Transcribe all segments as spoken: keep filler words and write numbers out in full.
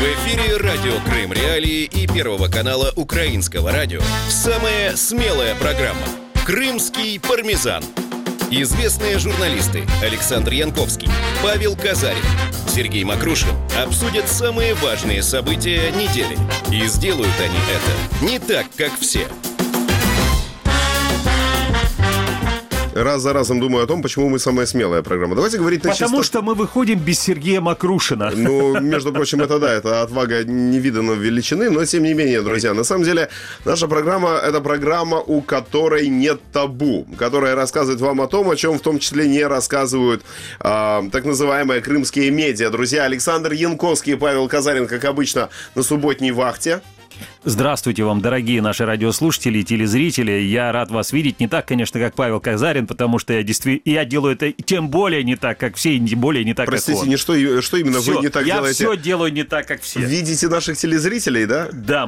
В эфире радио Крым Реалии и Первого канала Украинского радио. Самая смелая программа «Крымский пармезан». Известные журналисты Александр Янковский, Павел Казарин, Сергей Макрушин обсудят самые важные события недели. И сделают они это не так, как все. Раз за разом думаю о том, почему мы самая смелая программа. Давайте говорить на чистоту. Потому что мы выходим без Сергея Макрушина. Ну, между прочим, это да, это отвага невиданной величины, но тем не менее, друзья, на самом деле, наша программа — это программа, у которой нет табу, которая рассказывает вам о том, о чем в том числе не рассказывают э, так называемые крымские медиа. Друзья, Александр Янковский и Павел Казарин, как обычно, на субботней вахте. Здравствуйте вам, дорогие наши радиослушатели и телезрители. Я рад вас видеть. Не так, конечно, как Павел Казарин, потому что я действительно я делаю это тем более не так, как все, и тем более не так, Простите, как он. не что, что именно все, вы не так я делаете? Я все делаю не так, как все. Видите наших телезрителей, да? Да.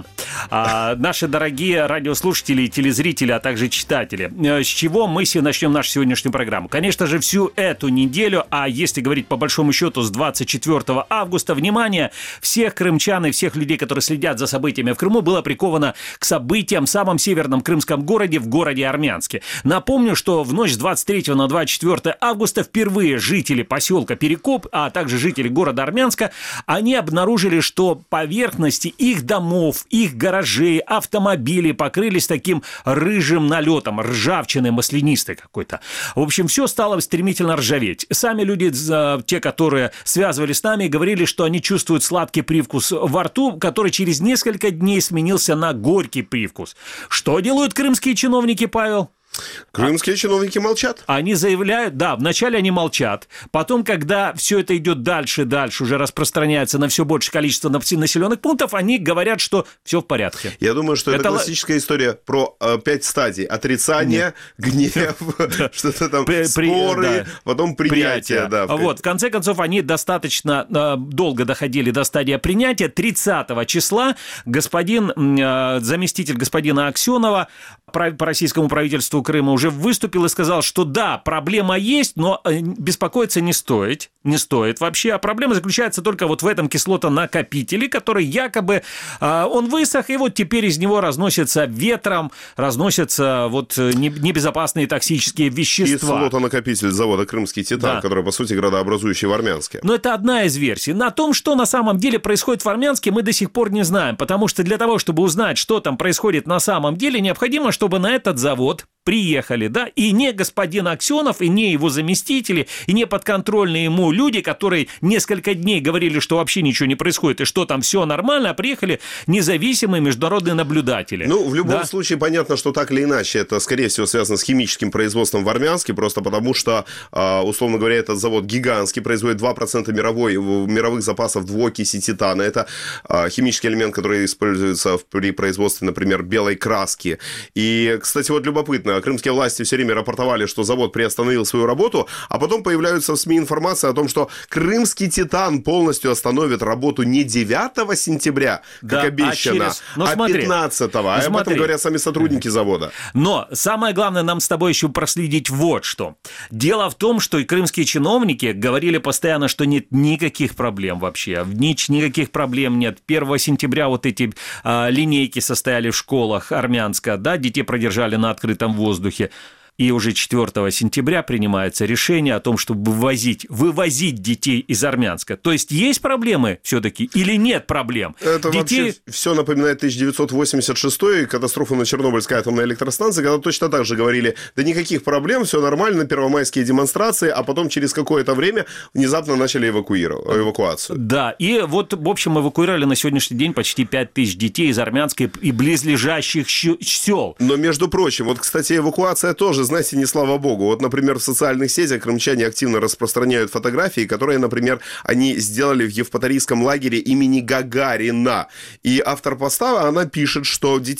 А, наши дорогие радиослушатели и телезрители, а также читатели. С чего мы начнем нашу сегодняшнюю программу? Конечно же, всю эту неделю, а если говорить по большому счету с двадцать четвёртого августа, внимание всех крымчан и всех людей, которые следят за событиями в Крыму, было приковано к событиям в самом северном крымском городе, в городе Армянске. Напомню, что в ночь с двадцать третьего на двадцать четвёртое августа впервые жители поселка Перекоп, а также жители города Армянска, они обнаружили, что поверхности их домов, их гаражей, автомобилей покрылись таким рыжим налетом, ржавчиной маслянистой какой-то. В общем, все стало стремительно ржаветь. Сами люди, те, которые связывались с нами, говорили, что они чувствуют сладкий привкус во рту, который через несколько дней сменился на горький привкус. Что делают крымские чиновники, Павел? Крымские чиновники молчат. Они заявляют, да, вначале они молчат, потом, когда все это идет дальше, дальше, уже распространяется на все большее количество населенных пунктов, они говорят, что все в порядке. Я думаю, что это, это классическая история про э, пять стадий. Отрицание, Нет. гнев, да. что-то там, При, споры, да. потом принятие. Да, в... Вот, в конце концов, они достаточно э, долго доходили до стадии принятия. тридцатого числа господин, э, заместитель господина Аксенова по российскому правительству Крыма уже выступил и сказал, что да, проблема есть, но беспокоиться не стоит, не стоит вообще, а проблема заключается только вот в этом кислотонакопителе, который якобы, э, он высох, и вот теперь из него разносятся ветром, разносятся вот небезопасные токсические вещества. Кислотонакопитель завода «Крымский Титан», да. который, по сути, градообразующий в Армянске. Но это одна из версий. На том, что на самом деле происходит в Армянске, мы до сих пор не знаем, потому что для того, чтобы узнать, что там происходит на самом деле, необходимо, чтобы на этот завод приехали, да, и не господин Аксенов, и не его заместители, и не подконтрольные ему люди, которые несколько дней говорили, что вообще ничего не происходит, и что там все нормально, а приехали независимые международные наблюдатели. Ну, в любом да? случае, понятно, что так или иначе это, скорее всего, связано с химическим производством в Армянске, просто потому что, условно говоря, этот завод гигантский, производит два процента мировой, мировых запасов двуокиси титана. Это химический элемент, который используется при производстве, например, белой краски. И, кстати, вот любопытно, крымские власти все время рапортовали, что завод приостановил свою работу, а потом появляются в СМИ информация о том, что крымский титан полностью остановит работу не девятого сентября, как да, обещано, а, через... ну, а пятнадцатого. А об этом говорят сами сотрудники завода. Но самое главное нам с тобой еще проследить вот что. Дело в том, что и крымские чиновники говорили постоянно, что нет никаких проблем вообще. Никаких проблем нет. первого сентября вот эти а, линейки состояли в школах Армянска, да, детей продержали на открытом воздухе. воздухе. И уже четвёртого сентября принимается решение о том, чтобы вывозить, вывозить детей из Армянска. То есть есть проблемы все-таки или нет проблем? Это детей... вообще все напоминает тысяча девятьсот восемьдесят шестой, катастрофу на Чернобыльской атомной электростанции, когда точно так же говорили, да никаких проблем, все нормально, первомайские демонстрации, а потом через какое-то время внезапно начали эвакуировать, эвакуацию. Да, и вот, в общем, эвакуировали на сегодняшний день почти пять тысяч детей из Армянска и близлежащих сел. Но, между прочим, вот, кстати, эвакуация тоже, знаете, не слава богу. Вот, например, в социальных сетях крымчане активно распространяют фотографии, которые, например, они сделали в Евпаторийском лагере имени Гагарина. И автор поста, она пишет, что детей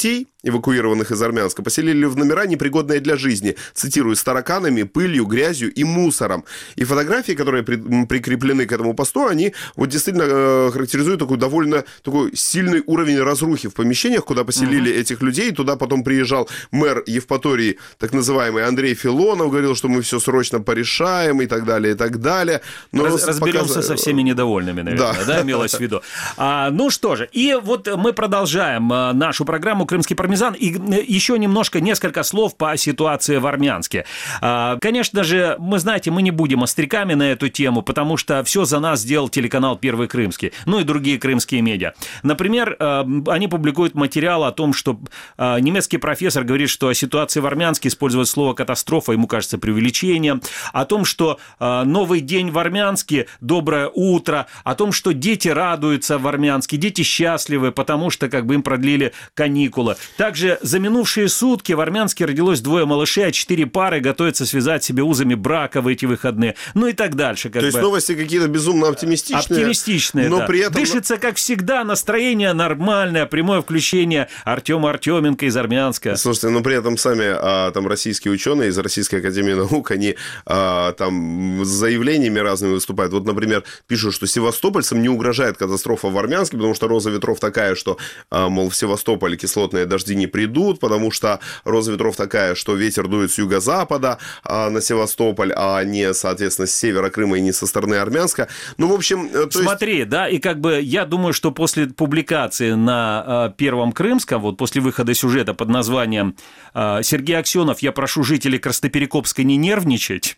эвакуированных из Армянска, поселили в номера, непригодные для жизни, цитирую, с тараканами, пылью, грязью и мусором. И фотографии, которые при, прикреплены к этому посту, они вот действительно э, характеризуют такой довольно такой сильный уровень разрухи в помещениях, куда поселили uh-huh. этих людей. Туда потом приезжал мэр Евпатории, так называемый Андрей Филонов, говорил, что мы все срочно порешаем и так далее, и так далее. Но Раз, разберемся показ... со всеми недовольными, наверное, да, да имелось в виду. А, ну что же, и вот мы продолжаем нашу программу «Крымский пармезан». И еще немножко, несколько слов по ситуации в Армянске. А, конечно же, мы, знаете, мы не будем остряками на эту тему, потому что все за нас сделал телеканал «Первый Крымский», ну и другие крымские медиа. Например, они публикуют материал о том, что немецкий профессор говорит, что о ситуации в Армянске использовать слово «катастрофа» ему кажется преувеличением, о том, что новый день в Армянске, доброе утро, о том, что дети радуются в Армянске, дети счастливы, потому что как бы им продлили каникулы. Также за минувшие сутки в Армянске родилось двое малышей, а четыре пары готовятся связать себе узами брака в эти выходные, ну и так дальше. Как То бы. есть новости какие-то безумно оптимистичные. Оптимистичные, но да. При этом... Дышится, как всегда, настроение нормальное, прямое включение Артема Артеменко из Армянска. Слушайте, но при этом сами а, там российские ученые из Российской академии наук, они а, там с заявлениями разными выступают. Вот, например, пишут, что севастопольцам не угрожает катастрофа в Армянске, потому что роза ветров такая, что, а, мол, в Севастополе кислотные дожди не придут, потому что роза ветров такая, что ветер дует с юго-запада а, на Севастополь, а не, соответственно, с севера Крыма и не со стороны Армянска. Ну, в общем... То Смотри, есть... да, и как бы я думаю, что после публикации на э, Первом Крымском, вот после выхода сюжета под названием э, «Сергей Аксенов, я прошу жителей Красноперекопска не нервничать»,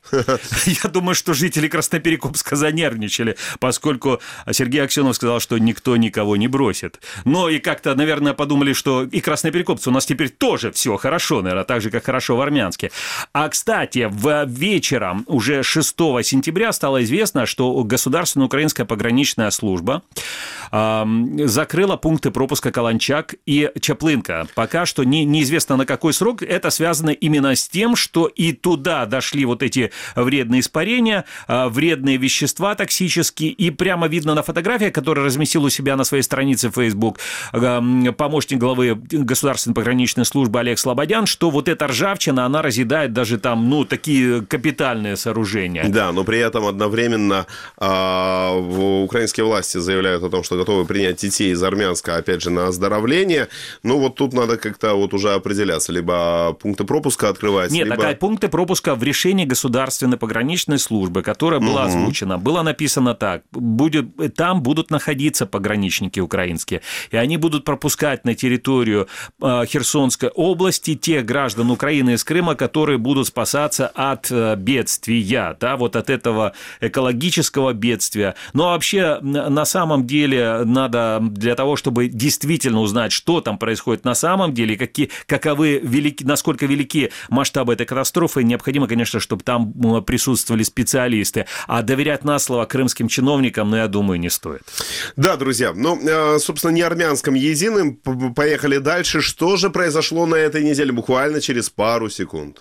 я думаю, что жители Красноперекопска занервничали, поскольку Сергей Аксенов сказал, что никто никого не бросит. Но и как-то, наверное, подумали, что и красноперекопцы у нас теперь тоже все хорошо, наверное, так же, как хорошо в Армянске. А, кстати, в вечером уже шестого сентября стало известно, что Государственная украинская пограничная служба э, закрыла пункты пропуска Каланчак и Чаплынка. Пока что не, неизвестно на какой срок. Это связано именно с тем, что и туда дошли вот эти вредные испарения, э, вредные вещества токсические, и прямо видно на фотографиях, которые разместил у себя на своей странице в Facebook э, помощник главы Государственной пограничной службы Олег Слободян, что вот эта ржавчина, она разъедает даже там, ну, такие капитальные сооружения. Да, но при этом одновременно э, украинские власти заявляют о том, что готовы принять детей из Армянска, опять же, на оздоровление. Ну, вот тут надо как-то вот уже определяться. Либо пункты пропуска открывать, Нет, либо... такая пункты пропуска в решении Государственной пограничной службы, которая была угу. озвучена. Было написано так. Будет, там будут находиться пограничники украинские, и они будут пропускать на территорию э, Херсонской области тех граждан Украины из Крыма, которые будут спасаться от э, бедствия, да, вот от этого экологического бедствия. Но вообще, на самом деле, надо для того, чтобы действительно узнать, что там происходит на самом деле, какие, каковы велики, насколько велики масштабы этой катастрофы, необходимо, конечно, чтобы там присутствовали специалисты. А доверять на слово крымским чиновникам, ну, я думаю, не стоит. Да, друзья, ну, собственно, не армянском единым. Поехали дальше. Что же произошло на этой неделе? Буквально через пару секунд.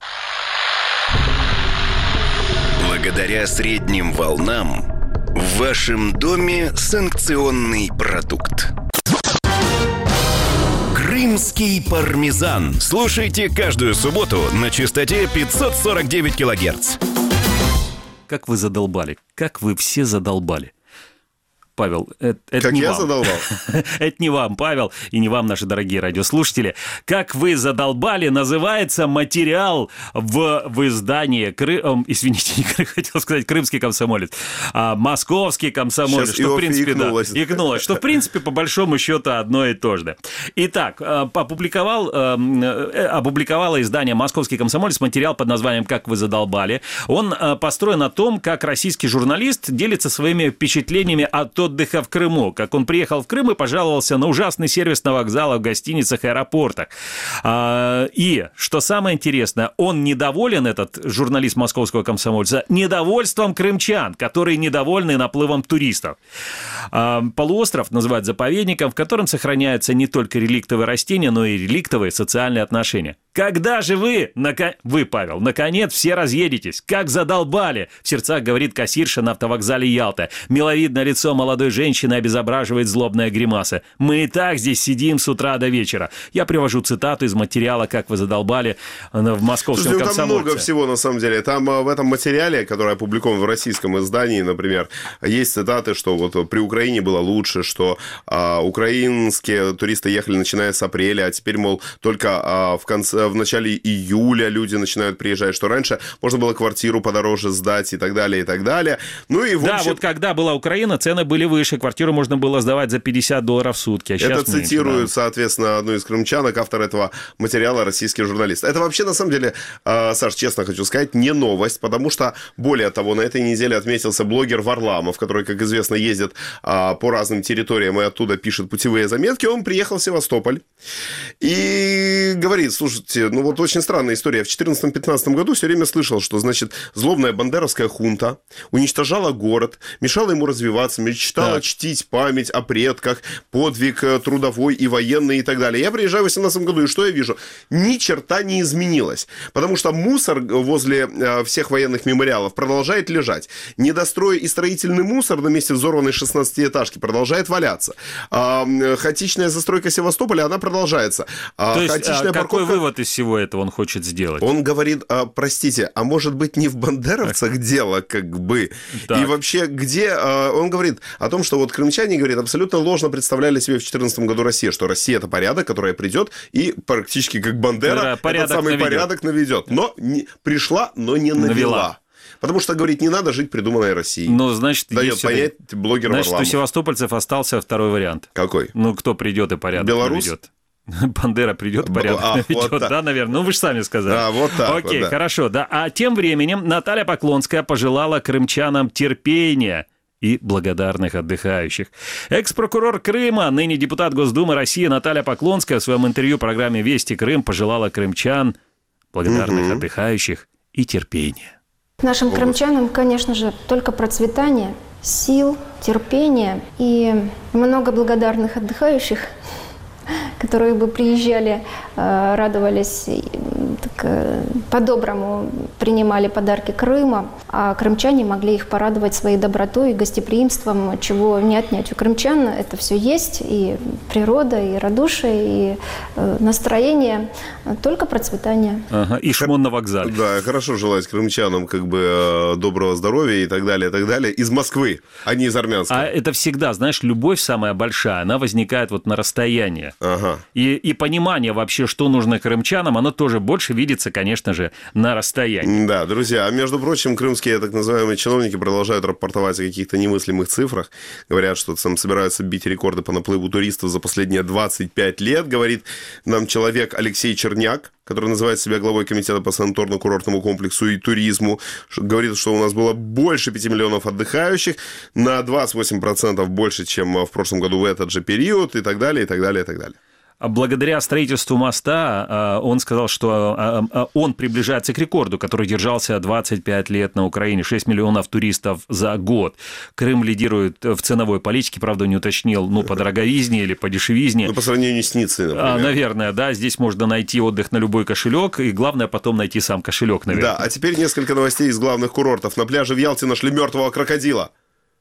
Благодаря средним волнам в вашем доме санкционный продукт. Крымский пармезан. Слушайте каждую субботу на частоте пятьсот сорок девять килогерц. Как вы задолбали, как вы все задолбали. Павел, это, это как не я вам. задолбал? Это не вам, Павел, и не вам, наши дорогие радиослушатели. «Как вы задолбали» называется материал в, в издании, Кры... извините, не хотел сказать «Крымский комсомолец», а «Московский комсомолец», сейчас что, в принципе, икнулось. да, икнулось, что, в принципе, по большому счету одно и то же. Итак, опубликовал, опубликовало издание «Московский комсомолец» материал под названием «Как вы задолбали». Он построен на том, как российский журналист делится своими впечатлениями от отдыха в Крыму, как он приехал в Крым и пожаловался на ужасный сервис на вокзалах, гостиницах и аэропортах. И, что самое интересное, он недоволен, этот журналист «Московского комсомольца», недовольством крымчан, которые недовольны наплывом туристов. Полуостров называют заповедником, в котором сохраняются не только реликтовые растения, но и реликтовые социальные отношения. Когда же вы, нако... вы, Павел, наконец все разъедетесь? Как задолбали!» В сердцах говорит кассирша на автовокзале Ялта. Миловидное лицо молодой женщины обезображивает злобная гримаса. «Мы и так здесь сидим с утра до вечера». Я привожу цитату из материала «Как вы задолбали» в московском Слушайте, комсомольце. Там много всего, на самом деле. Там в этом материале, который опубликован в российском издании, например, есть цитаты, что вот при Украине было лучше, что а, украинские туристы ехали начиная с апреля, а теперь, мол, только а, в конце, в начале июля люди начинают приезжать, что раньше можно было квартиру подороже сдать и так далее, и так далее. Ну и в Да, общем... вот когда была Украина, цены были выше, квартиру можно было сдавать за пятьдесят долларов в сутки. А сейчас Это меньше, цитирует, да. соответственно, одну из крымчанок, автор этого материала, российский журналист. Это вообще, на самом деле, Саш, честно хочу сказать, не новость, потому что, более того, на этой неделе отметился блогер Варламов, который, как известно, ездит по разным территориям и оттуда пишет путевые заметки. Он приехал в Севастополь и говорит: слушайте, ну вот очень странная история. В две тысячи четырнадцатом-пятнадцатом году все время слышал, что, значит, злобная бандеровская хунта уничтожала город, мешала ему развиваться, мечтала так. чтить память о предках, подвиг трудовой и военный и так далее. Я приезжаю в две тысячи восемнадцатом году, и что я вижу? Ни черта не изменилось. Потому что мусор возле всех военных мемориалов продолжает лежать. Недострой и строительный мусор на месте взорванной шестнадцатиэтажки продолжает валяться. А, хаотичная застройка Севастополя, она продолжается. А, То есть, а, какой парковка... вывод из всего этого он хочет сделать? Он говорит: а, простите, а может быть не в бандеровцах дело, как бы? Так. И вообще, где... А, он говорит о том, что вот крымчане, говорит, абсолютно ложно представляли себе в две тысячи четырнадцатом году Россию, что Россия — это порядок, который придет и практически как Бандера да, этот самый наведет. порядок наведет. Но не, пришла, но не навела. навела. Потому что, говорит, не надо жить придуманной Россией. Ну, значит, дает понять блогер Значит, Варламов. у севастопольцев остался второй вариант. Какой? Ну, кто придет и порядок Белорус? наведет. Бандера придет, порядок а, наведет, вот да, наверное. Ну, вы же сами сказали. А, вот так Окей, вот, да. хорошо, да. А тем временем Наталья Поклонская пожелала крымчанам терпения и благодарных отдыхающих. Экс-прокурор Крыма, ныне депутат Госдумы России Наталья Поклонская в своем интервью в программе «Вести Крым» пожелала крымчан благодарных угу. отдыхающих и терпения. Нашим крымчанам, конечно же, только процветание, сил, терпения и много благодарных отдыхающих, которые бы приезжали, радовались, так, по-доброму принимали подарки Крыма, а крымчане могли их порадовать своей добротой и гостеприимством, чего не отнять у крымчан. Это все есть, и природа, и радушие, и настроение, только процветание. Ага, и шмон на вокзале. Да, хорошо желать крымчанам как бы доброго здоровья и так далее, и так далее. Из Москвы, а не из Армянска. А это всегда, знаешь, любовь самая большая, она возникает вот на расстоянии. Ага. И, и понимание вообще, что нужно крымчанам, оно тоже больше видится, конечно же, на расстоянии. Да, друзья, а между прочим, крымские так называемые чиновники продолжают рапортовать о каких-то немыслимых цифрах. Говорят, что там собираются бить рекорды по наплыву туристов за последние двадцать пять лет. Говорит нам человек Алексей Черняк, который называет себя главой комитета по санаторно-курортному комплексу и туризму. Говорит, что у нас было больше пяти миллионов отдыхающих, на двадцать восемь процентов больше, чем в прошлом году в этот же период, и так далее, и так далее, и так далее. Благодаря строительству моста он сказал, что он приближается к рекорду, который держался двадцать пять лет на Украине. шесть миллионов туристов за год. Крым лидирует в ценовой политике, правда, не уточнил, ну, по дороговизне или по дешевизне. Ну, по сравнению с Ниццей, например. Наверное, да. Здесь можно найти отдых на любой кошелек, и главное потом найти сам кошелек, наверное. Да, а теперь несколько новостей из главных курортов. На пляже в Ялте нашли мертвого крокодила.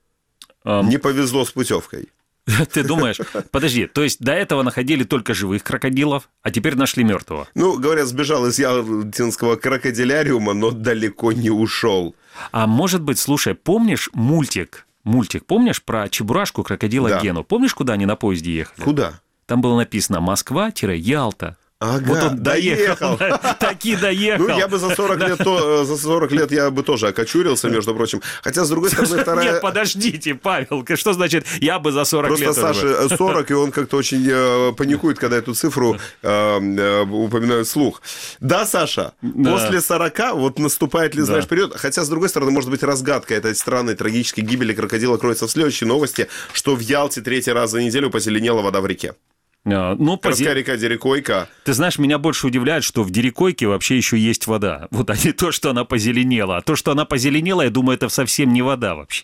Um... Не повезло с путевкой. Ты думаешь, подожди, то есть до этого находили только живых крокодилов, а теперь нашли мертвого? Ну, говорят, сбежал из ялтинского крокодиляриума, но далеко не ушел. А может быть, слушай, помнишь мультик, мультик, помнишь про Чебурашку, крокодила да. Гену? Помнишь, куда они на поезде ехали? Куда? Там было написано «Москва-Ялта». Ага, вот он доехал, доехал. таки доехал. Ну, я бы за сорок лет, то, за сорок лет я бы тоже окочурился, между прочим. Хотя, с другой стороны, вторая... Нет, подождите, Павел, что значит «я бы за сорок Просто лет»? Просто Саше сорок, и он как-то очень э, паникует, когда эту цифру э, э, упоминают вслух. Да, Саша, да. После сорока вот наступает ли, знаешь, да. период. Хотя, с другой стороны, может быть, разгадка этой странной трагической гибели крокодила кроется в следующей новости, что в Ялте третий раз за неделю позеленела вода в реке. Ну, Городская река Дерекойка. Ты знаешь, меня больше удивляет, что в Дерекойке вообще еще есть вода. Вот, а не то, что она позеленела. А то, что она позеленела, я думаю, это совсем не вода вообще.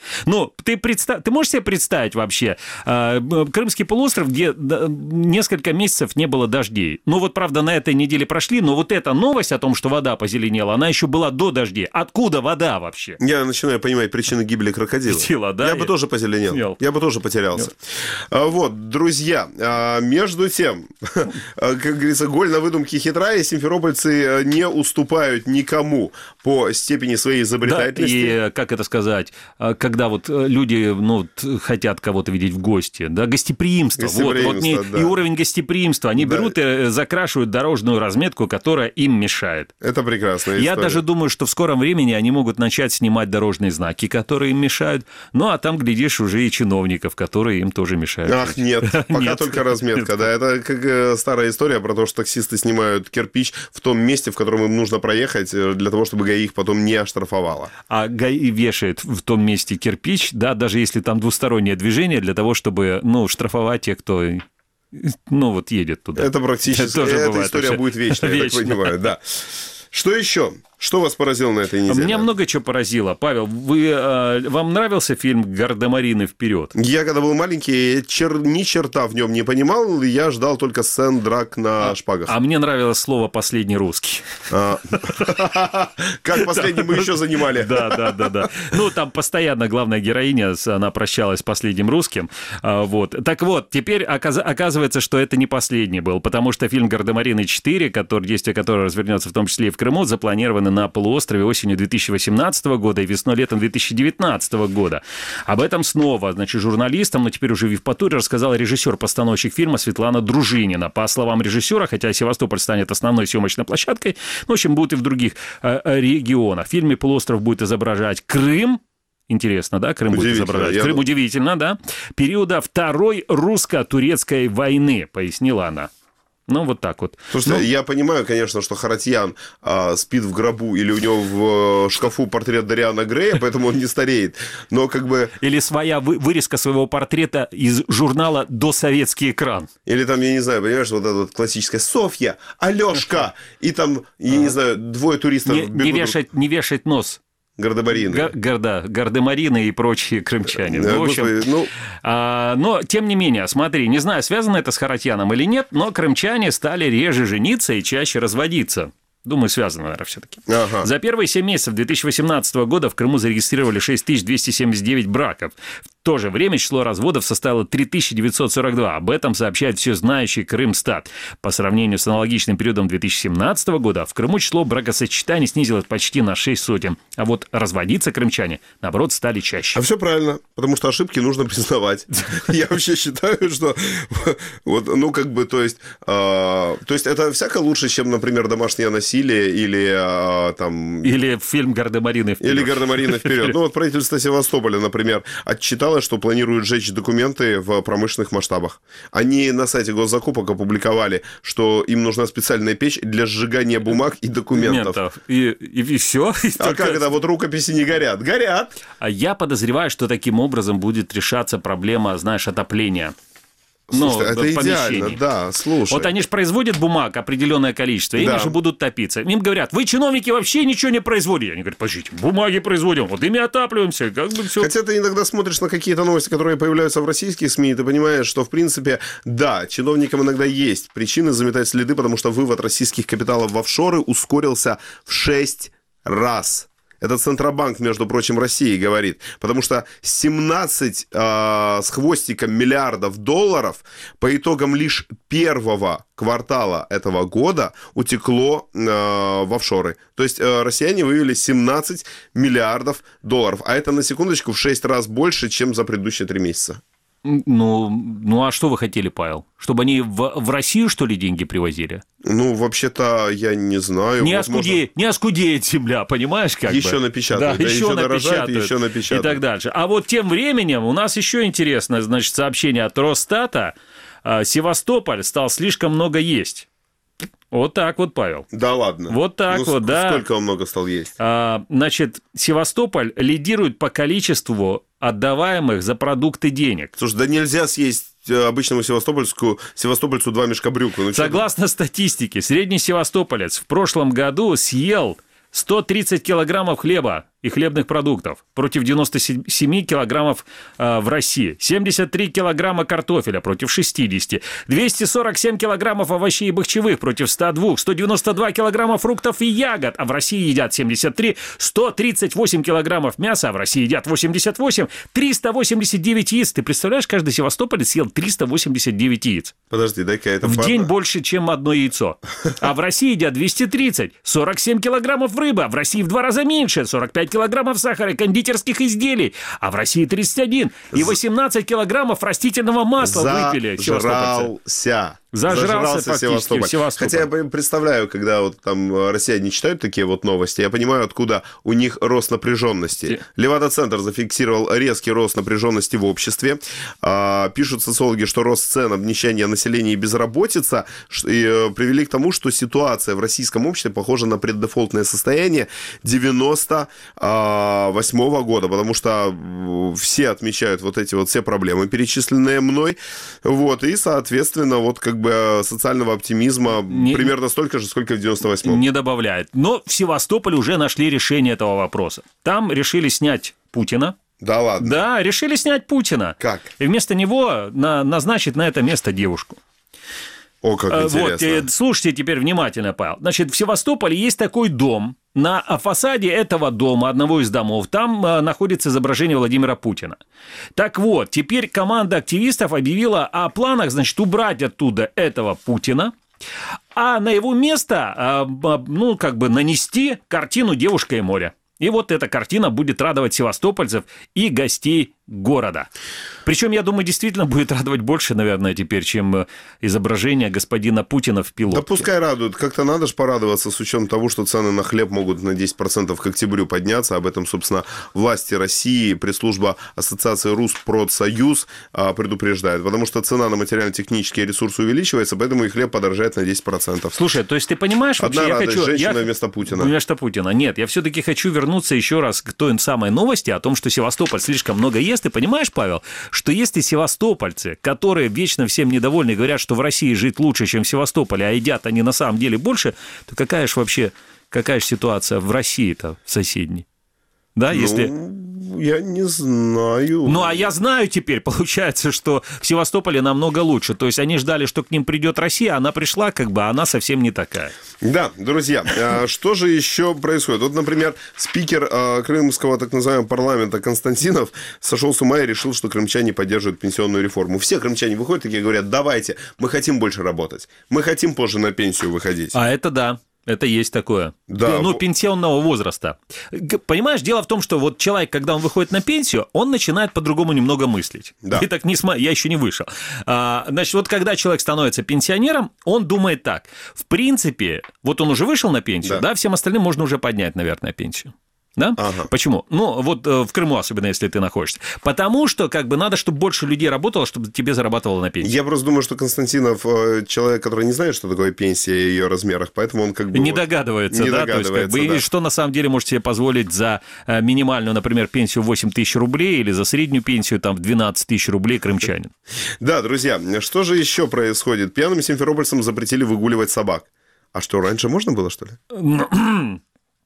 Ну, ты, представ... ты можешь себе представить вообще э, Крымский полуостров, где несколько месяцев не было дождей? Ну, вот, правда, на этой неделе прошли, но вот эта новость о том, что вода позеленела, она еще была до дождей. Откуда вода вообще? Я начинаю понимать причины гибели крокодила. Сила, да? Я бы тоже позеленел. Нет. Я бы тоже потерялся. Нет. Вот, друзья, между тем, как говорится, голь на выдумке хитрая, симферопольцы не уступают никому по степени своей изобретательности. Да, и, как это сказать, когда вот люди, ну, хотят кого-то видеть в гости, да, гостеприимство. гостеприимство вот, вот не, да. И уровень гостеприимства. Они да. берут и закрашивают дорожную разметку, которая им мешает. Это прекрасная история. Я даже думаю, что в скором времени они могут начать снимать дорожные знаки, которые им мешают. Ну, а там, глядишь, уже и чиновников, которые им тоже мешают. Ах, нет, пока нет. только разметка, да. Это как старая история про то, что таксисты снимают кирпич в том месте, в котором им нужно проехать, для того, чтобы ГАИ их потом не оштрафовало. А ГАИ вешает в том месте кирпич, да, даже если там двустороннее движение, для того, чтобы, ну, штрафовать тех, кто, ну, вот едет туда. Это практически, это эта история вообще. Будет вечная, я так понимаю, да. Что еще? Что вас поразило на этой неделе? Меня много чего поразило. Павел, вы, э, вам нравился фильм «Гардемарины вперед»? Я, когда был маленький, чер... ни черта в нем не понимал, я ждал только сцен драк на а, шпагах. А мне нравилось слово «последний русский». Как последний мы еще занимали. Да, да, да, да. Ну, там постоянно главная героиня, она прощалась с последним русским. Вот. Так вот, теперь оказывается, что это не последний был, потому что фильм «Гардемарины четыре», который, действие которого развернется в том числе и в Крыму, запланированы на полуострове осенью две тысячи восемнадцатого года и весной-летом две тысячи девятнадцатого года. Об этом снова, значит, журналистам, но теперь уже в Евпатории, рассказал режиссер-постановщик фильма Светлана Дружинина. По словам режиссера, хотя Севастополь станет основной съемочной площадкой, ну, в общем, будут и в других э, регионах. В фильме «Полуостров» будет изображать Крым. Интересно, да? Крым будет изображать. Крым удивительно, да? Периода Второй русско-турецкой войны, пояснила она. Ну, вот так вот. Слушайте, ну, я понимаю, конечно, что Харатьян а, спит в гробу или у него в шкафу портрет Дориана Грея, поэтому он не стареет, но как бы... Или своя вы, вырезка своего портрета из журнала «Досоветский экран». Или там, я не знаю, понимаешь, вот это вот классическое «Софья», «Алёшка», и там, я не знаю, двое туристов... Не, не, вешать, не вешать нос. Гардемарины. Гар, гарда, гардемарины и прочие крымчане. Да, в общем, господи, ну... а, но, тем не менее, смотри, не знаю, связано это с Харатьяном или нет, но крымчане стали реже жениться и чаще разводиться. Думаю, связано, наверное, все-таки. Ага. За первые семь месяцев две тысячи восемнадцатого года в Крыму зарегистрировали шесть тысяч двести семьдесят девять браков. В то же время число разводов составило три тысячи девятьсот сорок два. Об этом сообщает всезнающий Крымстат. По сравнению с аналогичным периодом две тысячи семнадцатого года в Крыму число бракосочетаний снизилось почти на шесть сотен. А вот разводиться крымчане, наоборот, стали чаще. А все правильно, потому что ошибки нужно признавать. Я вообще считаю, что вот, ну, как бы, то есть, то есть это всяко лучше, чем, например, домашнее насилие или там... Или фильм «Гардемарины вперед». Или «Гардемарины вперед». Ну, вот правительство Севастополя, например, отчитало, что планирует сжечь документы в промышленных масштабах. Они на сайте госзакупок опубликовали, что им нужна специальная печь для сжигания бумаг и документов. И, и, и все. И а только... как это? Вот рукописи не горят. Горят! Я подозреваю, что таким образом будет решаться проблема, знаешь, отопления. Слушай, ну, это идеально, да, слушай. Вот они же производят бумаг определенное количество, и да. они же будут топиться. Им говорят, вы, чиновники, вообще ничего не производите. Они говорят, подождите, бумаги производим, вот ими отапливаемся, как бы все. Хотя ты иногда смотришь на какие-то новости, которые появляются в российских СМИ, и ты понимаешь, что, в принципе, да, чиновникам иногда есть причины заметать следы, потому что вывод российских капиталов в офшоры ускорился в шесть раз. Это Центробанк, между прочим, России говорит. Потому что семнадцать э, с хвостиком миллиардов долларов по итогам лишь первого квартала этого года утекло э, в офшоры. То есть э, россияне вывели семнадцать миллиардов долларов. А это, на секундочку, в шесть раз больше, чем за предыдущие три месяца. Ну, ну, а что вы хотели, Павел? Чтобы они в, в Россию, что ли, деньги привозили? Ну, вообще-то, я не знаю. Не, вот оскуде... можно... не оскудеет земля, понимаешь, как еще бы? Напечатают, да, да, еще, еще дорожает, напечатают, еще напечатают. И так дальше. А вот тем временем у нас еще интересное, значит, сообщение от Росстата. Севастополь стал слишком много есть. Вот так вот, Павел. Да ладно? Вот так ну, вот, да. Сколько он много стал есть? А, значит, Севастополь лидирует по количеству отдаваемых за продукты денег. Слушай, да нельзя съесть обычному севастопольску, севастопольцу два мешка брюк. Ну, согласно статистике, средний севастополец в прошлом году съел сто тридцать килограммов хлеба. и хлебных продуктов против девяноста семи килограммов э, в России, семьдесят три килограмма картофеля против шестидесяти, двести сорок семь килограммов овощей и бахчевых против ста двух, сто девяносто два килограмма фруктов и ягод, а в России едят семьдесят три, сто тридцать восемь килограммов мяса, а в России едят восемьдесят восемь, триста восемьдесят девять яиц. Ты представляешь, каждый севастополец съел триста восемьдесят девять яиц. Подожди, дай-ка это... В пар... день больше, чем одно яйцо. А в России едят двести тридцать, сорок семь килограммов рыбы, а в России в два раза меньше, сорок пять килограммов сахара и кондитерских изделий, а в России тридцать один, и восемнадцать килограммов растительного масла выпили севастопольцы. Зажрался. Зажрался фактически Севастополь. Севастополь. Хотя я представляю, когда вот там россияне читают такие вот новости, я понимаю, откуда у них рост напряженности. Левада-центр зафиксировал резкий рост напряженности в обществе. А, пишут социологи, что рост цен, обнищание населения и безработица и, привели к тому, что ситуация в российском обществе похожа на преддефолтное состояние девяносто восьмого года, потому что все отмечают вот эти вот все проблемы, перечисленные мной. Вот, и, соответственно, вот как бы социального оптимизма не, примерно столько же, сколько в девяносто восьмом. Не добавляет. Но в Севастополе уже нашли решение этого вопроса. Там решили снять Путина. Да ладно? Да, решили снять Путина. Как? И вместо него на, назначить на это место девушку. О, как интересно. Вот, слушайте теперь внимательно, Павел. Значит, в Севастополе есть такой дом. На фасаде этого дома, одного из домов, там а, находится изображение Владимира Путина. Так вот, теперь команда активистов объявила о планах, значит, убрать оттуда этого Путина, а на его место, а, ну, как бы нанести картину «Девушка и море». И вот эта картина будет радовать севастопольцев и гостей города. Причем, я думаю, действительно будет радовать больше, наверное, теперь, чем изображение господина Путина в пилотке. Да пускай радует. Как-то надо же порадоваться с учетом того, что цены на хлеб могут на десять процентов к октябрю подняться. Об этом, собственно, власти России, пресс-служба Ассоциации Руспродсоюз предупреждает. Потому что цена на материально-технические ресурсы увеличивается, поэтому и хлеб подорожает на десять процентов. Слушай, то есть ты понимаешь... Одна вообще, радость, я хочу, женщина я... вместо Путина. Вместо Путина. Нет, я все-таки хочу вернуться еще раз к той самой новости о том, что Севастополь слишком много ест. Ты понимаешь, Павел, что если севастопольцы, которые вечно всем недовольны, говорят, что в России жить лучше, чем в Севастополе, а едят они на самом деле больше, то какая же вообще, какая же ситуация в России-то, в соседней? Да, ну, если... я не знаю. Ну, а я знаю теперь, получается, что в Севастополе намного лучше. То есть они ждали, что к ним придет Россия, а она пришла, как бы, а она совсем не такая. Да, друзья, что же еще происходит? Вот, например, спикер крымского так называемого парламента Константинов сошел с ума и решил, что крымчане поддерживают пенсионную реформу. Все крымчане выходят такие и говорят: давайте, мы хотим больше работать, мы хотим позже на пенсию выходить. А это да. Это есть такое. Да. Ну, пенсионного возраста. Понимаешь, дело в том, что вот человек, когда он выходит на пенсию, он начинает по-другому немного мыслить. Да. И так не см... Я еще не вышел. А, значит, вот когда человек становится пенсионером, он думает так. В принципе, вот он уже вышел на пенсию, да, да всем остальным можно уже поднять, наверное, пенсию. Да? Ага. Почему? Ну, вот в Крыму, особенно если ты находишься. Потому что, как бы, надо, чтобы больше людей работало, чтобы тебе зарабатывало на пенсию. Я просто думаю, что Константинов человек, который не знает, что такое пенсия и ее размерах, поэтому он как бы... Не вот догадывается, не да? догадывается, То есть, как бы, да. И что на самом деле может себе позволить за минимальную, например, пенсию восемь тысяч рублей или за среднюю пенсию там в двенадцать тысяч рублей крымчанин. Да, друзья, что же еще происходит? Пьяным симферопольцам запретили выгуливать собак. А что, раньше можно было, что ли?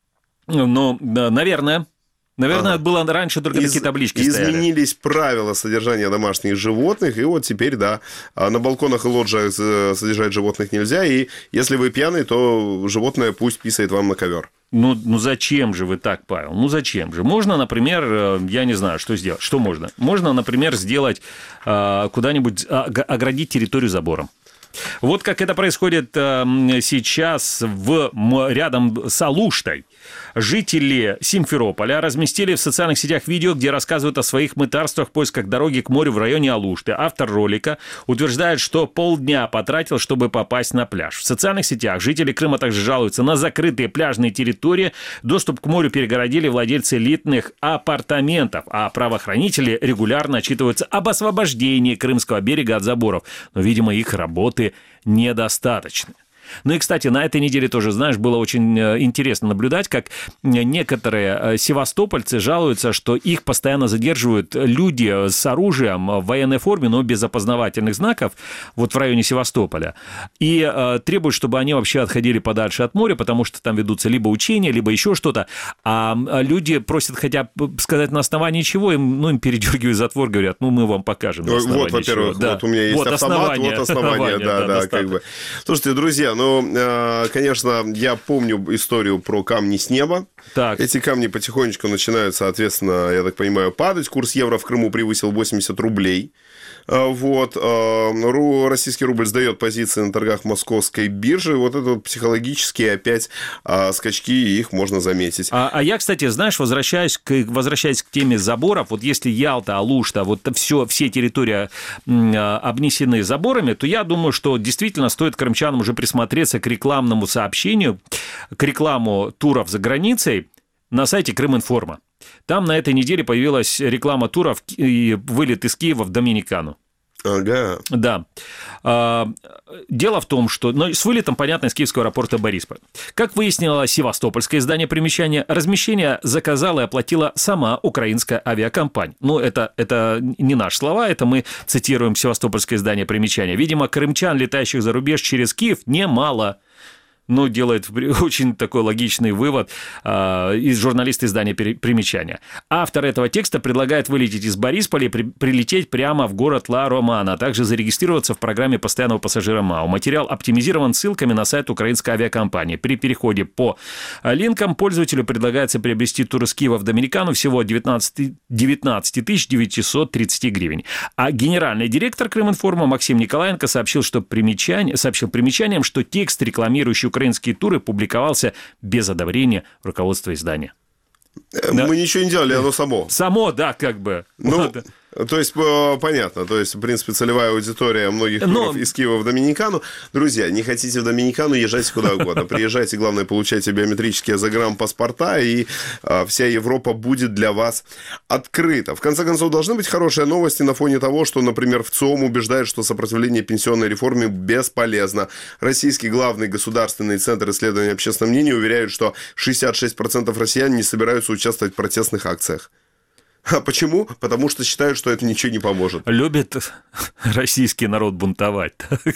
Ну, наверное. Наверное, ага. было раньше только Из, такие таблички изменились стояли. правила содержания домашних животных, и вот теперь, да, на балконах и лоджиях содержать животных нельзя, и если вы пьяный, то животное пусть писает вам на ковер. Ну, ну зачем же вы так, Павел? Ну зачем же? Можно, например, я не знаю, что сделать. Что можно? Можно, например, сделать куда-нибудь, оградить территорию забором. Вот как это происходит сейчас в, рядом с Алуштой. Жители Симферополя разместили в социальных сетях видео, где рассказывают о своих мытарствах в поисках дороги к морю в районе Алушты. Автор ролика утверждает, что полдня потратил, чтобы попасть на пляж. В социальных сетях жители Крыма также жалуются на закрытые пляжные территории. Доступ к морю перегородили владельцы элитных апартаментов, а правоохранители регулярно отчитываются об освобождении Крымского берега от заборов. Но, видимо, их работы недостаточно. Ну и, кстати, на этой неделе тоже, знаешь, было очень интересно наблюдать, как некоторые севастопольцы жалуются, что их постоянно задерживают люди с оружием в военной форме, но без опознавательных знаков, вот в районе Севастополя, и э, требуют, чтобы они вообще отходили подальше от моря, потому что там ведутся либо учения, либо еще что-то, а люди просят хотя бы сказать, на основании чего, им, ну, им передергивают затвор, говорят, ну, мы вам покажем на основании Вот, во-первых, чего. Да. вот у меня есть вот автомат, основание, вот основание, да, да, да как бы. Слушайте, друзья, ну, конечно, я помню историю про камни с неба. Так. Эти камни потихонечку начинают, соответственно, я так понимаю, падать. Курс евро в Крыму превысил восемьдесят рублей. Вот. Российский рубль сдает позиции на торгах московской биржи. Вот это вот психологические опять скачки, их можно заметить. А, а я, кстати, знаешь, возвращаясь к, возвращаясь к теме заборов, вот если Ялта, Алушта, вот все, все территории обнесены заборами, то я думаю, что действительно стоит крымчанам уже присмотреться к рекламному сообщению, к рекламу туров за границей на сайте Крыминформа. Там на этой неделе появилась реклама туров и вылет из Киева в Доминикану. Ага. Да. Дело в том, что... Ну, с вылетом, понятно, из киевского аэропорта Борисполь. Как выяснило севастопольское издание «Примечание», размещение заказала и оплатила сама украинская авиакомпания. Ну, это, это не наши слова, это мы цитируем севастопольское издание «Примечание». Видимо, крымчан, летающих за рубеж через Киев, немало. Ну, делает очень такой логичный вывод э, из журналиста издания «Примечания». Автор этого текста предлагает вылететь из Борисполя и при, прилететь прямо в город Ла-Романа, а также зарегистрироваться в программе постоянного пассажира МАУ. Материал оптимизирован ссылками на сайт украинской авиакомпании. При переходе по линкам пользователю предлагается приобрести тур из Киева в Доминикану всего девятнадцать тысяч девятьсот тридцать гривен. А генеральный директор Крыминформа Максим Николаенко сообщил, что примечание, сообщил примечанием, что текст, рекламирующий украинские туры, публиковался без одобрения руководства издания. Мы да. ничего не делали, оно само. Само, да, как бы. Ну, вот. То есть, понятно, то есть, в принципе, целевая аудитория многих туров Но... из Киева в Доминикану. Друзья, не хотите в Доминикану, езжайте куда угодно. Приезжайте, главное, получайте биометрические загранпаспорта, и а, вся Европа будет для вас открыта. В конце концов, должны быть хорошие новости на фоне того, что, например, ВЦИОМ убеждает, что сопротивление пенсионной реформе бесполезно. Российский главный государственный центр исследования общественного мнения уверяет, что шестьдесят шесть процентов россиян не собираются участвовать в протестных акциях. А почему? Потому что считают, что это ничего не поможет. Любит российский народ бунтовать.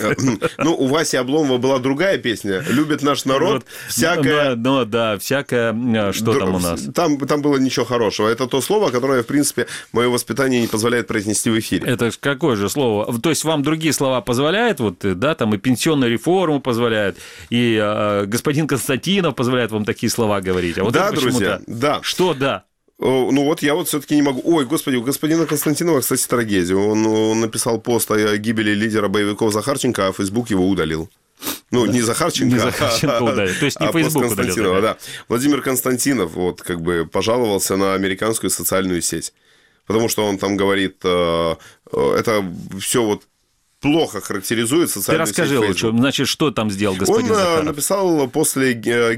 Ну, у Васи Обломова была другая песня. «Любит наш народ, всякое...» Ну, да, всякое... Что там у нас? Там, там было ничего хорошего. Это то слово, которое, в принципе, мое воспитание не позволяет произнести в эфире. Это какое же слово? То есть, вам другие слова позволяют? Вот, да, там и пенсионную реформу позволяют, и э, господин Константинов позволяет вам такие слова говорить. А вот да, друзья, да. Что да? Ну вот я вот все-таки не могу... Ой, господи, у господина Константинова, кстати, трагедия. Он, он написал пост о гибели лидера боевиков Захарченко, а Facebook его удалил. Ну, не Захарченко, не Захарченко а, удалил. То есть не а Facebook Константинова, удалил. Да. Владимир Константинов вот как бы пожаловался на американскую социальную сеть. Потому что он там говорит, это все вот плохо характеризует социальную сеть. Ты расскажи лучше, значит, что там сделал господин Он Захаров? написал после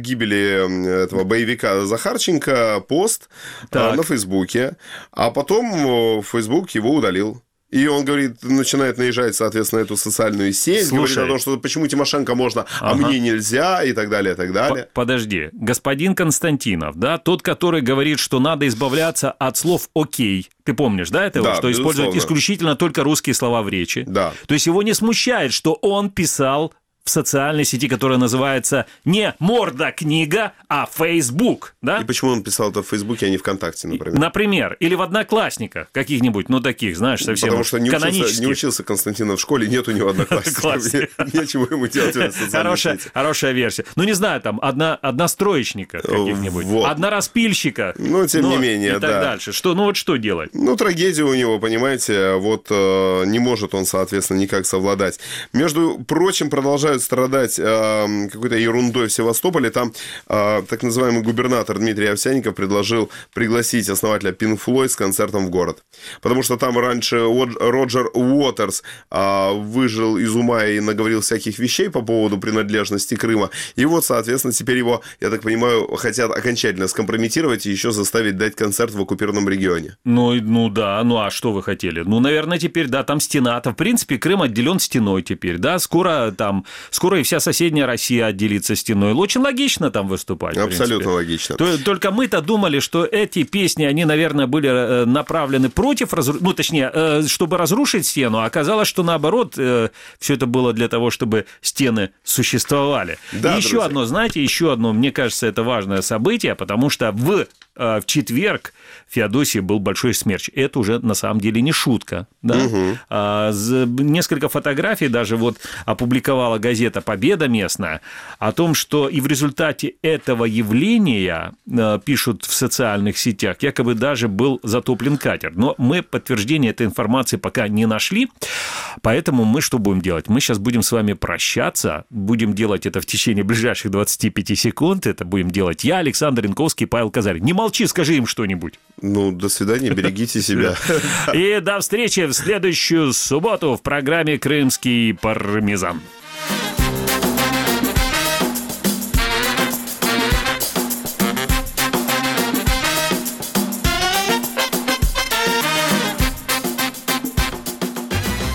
гибели этого боевика Захарченко пост так. на Фейсбуке, а потом Фейсбук его удалил. И он говорит, начинает наезжать, соответственно, эту социальную сеть, Слушай. говорит о том, что почему Тимошенко можно, а ага. мне нельзя, и так далее, и так далее. Подожди, господин Константинов, да, тот, который говорит, что надо избавляться от слов «окей», ты помнишь, да, этого, да, что безусловно. используют исключительно только русские слова в речи? Да. То есть его не смущает, что он писал в социальной сети, которая называется не «Морда-книга», а «Фейсбук», да? И почему он писал это в Фейсбуке, а не ВКонтакте, например? Например. Или в «Одноклассниках» каких-нибудь, ну, таких, знаешь, совсем Потому что не канонических. учился, не учился Константинов в школе, нет у него «Одноклассников». Нечего ему делать в этой социальной сети. Хорошая версия. Ну, не знаю, там, одностроечника каких-нибудь, однораспильщика. Ну, тем не менее, да. И так дальше. Что, ну, вот что делать? Ну, трагедия у него, понимаете, вот не может он, соответственно, никак совладать. Между прочим, продолжает страдать э, какой-то ерундой в Севастополе. Там э, так называемый губернатор Дмитрий Овсянников предложил пригласить основателя Pink Floyd с концертом в город. Потому что там раньше Роджер Уотерс э, выжил из ума и наговорил всяких вещей по поводу принадлежности Крыма. И вот, соответственно, теперь его, я так понимаю, хотят окончательно скомпрометировать и еще заставить дать концерт в оккупированном регионе. Ну, ну да, ну а что вы хотели? Ну, наверное, теперь, да, там стена. В принципе, Крым отделен стеной теперь, да, скоро там Скоро и вся соседняя Россия отделится стеной. Очень логично там выступать. Абсолютно логично. Только мы-то думали, что эти песни, они, наверное, были направлены против, разру... ну, точнее, чтобы разрушить стену, а оказалось, что наоборот, все это было для того, чтобы стены существовали. Да, и еще друзья. одно, знаете, еще одно, мне кажется, это важное событие, потому что в, в четверг в Феодосии был большой смерч. Это уже на самом деле не шутка. Да? Угу. А, несколько фотографий даже вот опубликовала газета «Победа» местная о том, что и в результате этого явления, пишут в социальных сетях, якобы даже был затоплен катер. Но мы подтверждения этой информации пока не нашли, поэтому мы что будем делать? Мы сейчас будем с вами прощаться, будем делать это в течение ближайших двадцати пяти секунд, это будем делать я, Александр Янковский, Павел Казарин. Не молчи, скажи им что-нибудь. Ну, до свидания, берегите себя. И до встречи в следующую субботу в программе «Крымский пармезан».